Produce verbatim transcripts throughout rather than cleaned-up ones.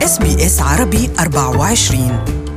إس بي إس عربي أربعة وعشرين.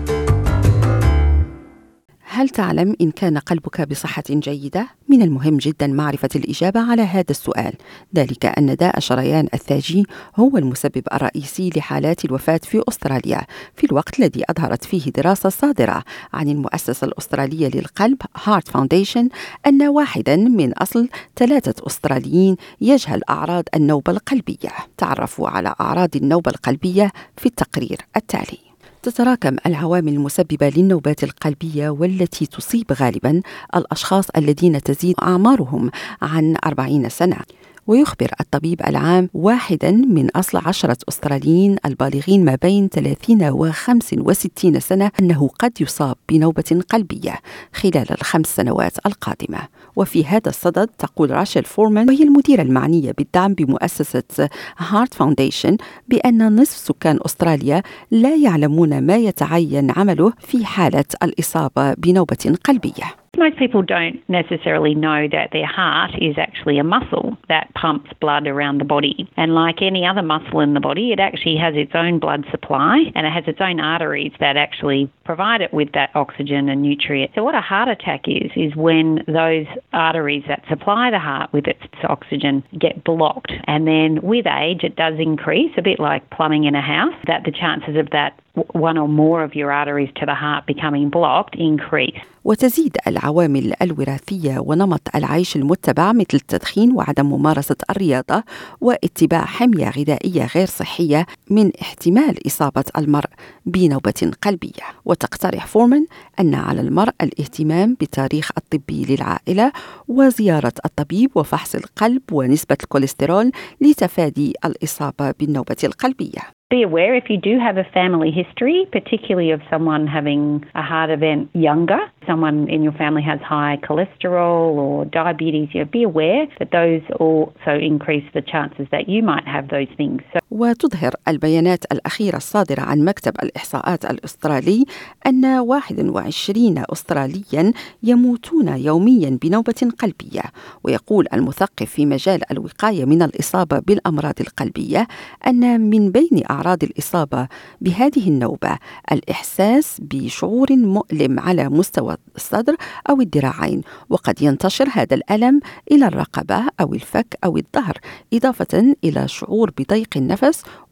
هل تعلم إن كان قلبك بصحة جيدة؟ من المهم جدا معرفة الإجابة على هذا السؤال، ذلك أن داء شريان الثاجي هو المسبب الرئيسي لحالات الوفاة في أستراليا، في الوقت الذي أظهرت فيه دراسة صادرة عن المؤسسة الأسترالية للقلب هارت فاونديشن أن واحدا من أصل ثلاثة أستراليين يجهل أعراض النوبة القلبية. تعرفوا على أعراض النوبة القلبية في التقرير التالي. تتراكم العوامل المسببة للنوبات القلبية والتي تصيب غالباً الأشخاص الذين تزيد أعمارهم عن أربعين سنة. ويخبر الطبيب العام واحدا من أصل عشرة أستراليين البالغين ما بين ثلاثين وخمس وستين سنة أنه قد يصاب بنوبة قلبية خلال الخمس سنوات القادمة. وفي هذا الصدد تقول راشيل فورمان، وهي المديرة المعنية بالدعم بمؤسسة هارت فاونديشن، بأن نصف سكان أستراليا لا يعلمون ما يتعين عمله في حالة الإصابة بنوبة قلبية. Most people don't necessarily know that their heart is actually a muscle that pumps blood around the body. And like any other muscle in the body, it actually has its own blood supply and it has its own arteries that actually provide it with that oxygen and nutrient. So what a heart attack is, is when those arteries that supply the heart with its oxygen get blocked. And then with age, it does increase, a bit like plumbing in a house, that the chances of that one or more of your arteries to the heart becoming blocked increase. وتزيد العوامل الوراثية ونمط العيش المتبع مثل التدخين وعدم ممارسة الرياضة واتباع حمية غذائية غير صحية من احتمال إصابة المرء بنوبة قلبية. وتقترح فورمان أن على المرء الاهتمام بالتاريخ الطبي للعائلة وزيارة الطبيب وفحص القلب ونسبة الكوليسترول لتفادي الإصابة بالنوبة القلبية. Be aware if you do have a family history, particularly of someone having a heart event younger, someone in your family has high cholesterol or diabetes, you know, be aware that those also increase the chances that you might have those things. So وتظهر البيانات الأخيرة الصادرة عن مكتب الإحصاءات الأسترالي أن واحد وعشرين أسترالياً يموتون يومياً بنوبة قلبية. ويقول المثقف في مجال الوقاية من الإصابة بالأمراض القلبية أن من بين أعراض الإصابة بهذه النوبة الإحساس بشعور مؤلم على مستوى الصدر أو الذراعين، وقد ينتشر هذا الألم إلى الرقبة أو الفك أو الظهر، إضافة إلى شعور بضيق النفس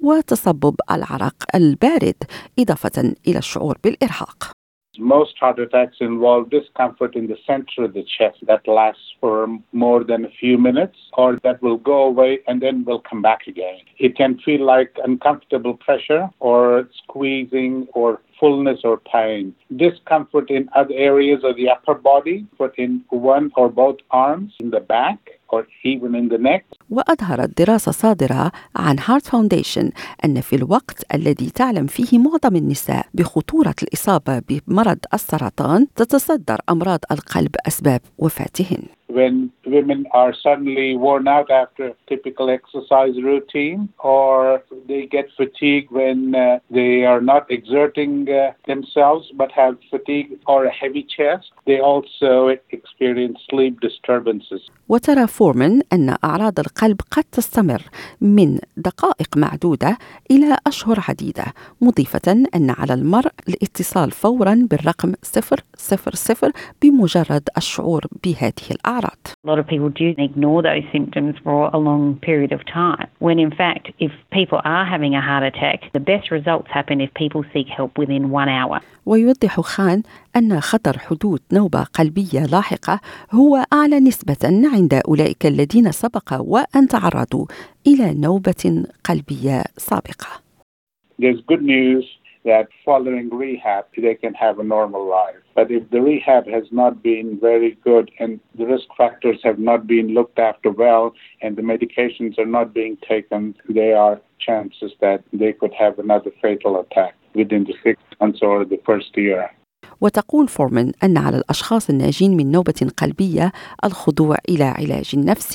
وتصبب العرق البارد، إضافة إلى الشعور بالإرهاق. Most heart attacks involve discomfort in the center of the chest that lasts for more than a few minutes or that will go away and then will come back again. It can feel like uncomfortable pressure or squeezing or fullness or pain. Discomfort in other areas of the upper body, but in one or both arms, in the back, or even in the neck. وأظهرت دراسة صادرة عن هارت فاونديشن أن في الوقت الذي تعلم فيه معظم النساء بخطورة الإصابة بمرض السرطان، تتصدر أمراض القلب أسباب وفاتهن. When women are suddenly worn out after a typical exercise routine, or they get fatigue when uh, they are not exerting uh, themselves but have fatigue or a heavy chest, they also experience sleep disturbances. وترى فورمان أن أعراض القلب قد تستمر من دقائق معدودة إلى أشهر عديدة، مضيفة أن على المرء الاتصال فوراً بالرقم صفر صفر صفر بمجرد الشعور بهذه الأعراض. A lot of people do ignore those symptoms for a long period of time, when in fact, if people are having a heart attack, the best results happen if people seek help within one hour. ويوضح خان أن خطر حدوث نوبة قلبية لاحقة هو أعلى نسبة عند أولئك الذين سبق وأن تعرضوا إلى نوبة قلبية سابقة. There's good news that following rehab, they can have a normal life. But if the rehab has not been very good and the risk factors have not been looked after well and the medications are not being taken, there are chances that they could have another fatal attack within the six months or the first year. وتقول فورمان أن على الأشخاص الناجين من نوبة قلبية الخضوع إلى علاج نفسي.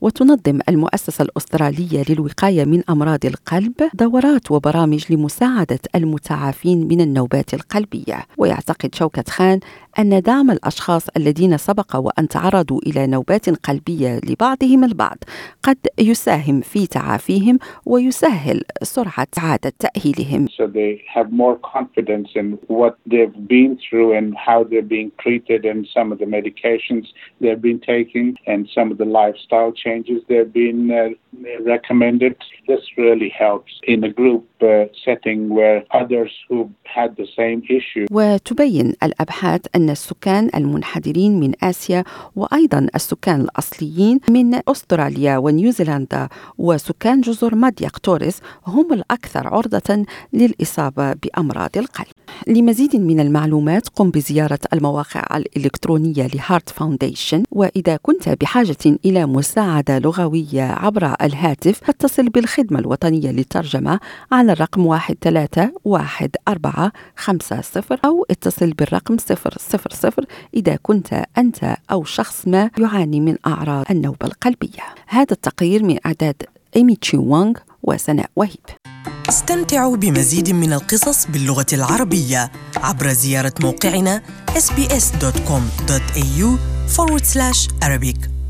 وتنظم المؤسسة الأسترالية للوقاية من أمراض القلب دورات وبرامج لمساعدة المتعافين من النوبات القلبية. ويعتقد شوكت خان أن دعم الأشخاص الذين سبق وأن تعرضوا إلى نوبات قلبية لبعضهم البعض قد يساهم في تعافيهم ويسهل سرعة إعادة تأهيلهم. So they have more confidence in what they've been through and how they're being treated and some of the medications they've been taking and some of the lifestyle changes they've been uh, recommended. This really helps in a group uh, setting where others who've had the same issue. وتبين الأبحاث أن السكان المنحدرين من آسيا وأيضا السكان الأصليين من أستراليا ونيوزيلندا وسكان جزر مادياك توريس هم الأكثر عرضة للإصابة بأمراض القلب. لمزيد من المعلومات قم بزيارة المواقع الإلكترونية لهارت فاونديشن. وإذا كنت بحاجة إلى مساعدة لغوية عبر الهاتف فاتصل بالخدمة الوطنية للترجمة على الرقم واحد ثلاثة واحد أربعة خمسة صفر أو اتصل بالرقم صفر صفر صفر إذا كنت أنت أو شخص ما يعاني من أعراض النوبة القلبية. هذا التقرير من إعداد إيمي تشي وانغ وسناء وهيب. استمتعوا بمزيد من القصص باللغة العربية عبر زيارة موقعنا إس بي إس دوت كوم دوت إيه يو forward slash Arabic.